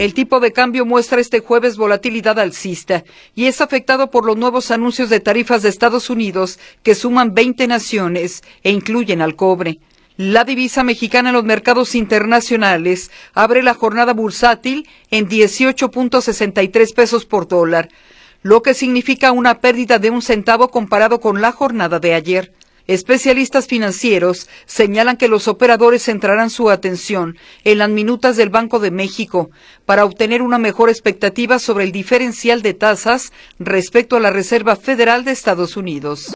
El tipo de cambio muestra este jueves volatilidad alcista y es afectado por los nuevos anuncios de tarifas de Estados Unidos que suman 20 naciones e incluyen al cobre. La divisa mexicana en los mercados internacionales abre la jornada bursátil en 18.63 pesos por dólar, lo que significa una pérdida de 1 centavo comparado con la jornada de ayer. Especialistas financieros señalan que los operadores centrarán su atención en las minutas del Banco de México para obtener una mejor expectativa sobre el diferencial de tasas respecto a la Reserva Federal de Estados Unidos.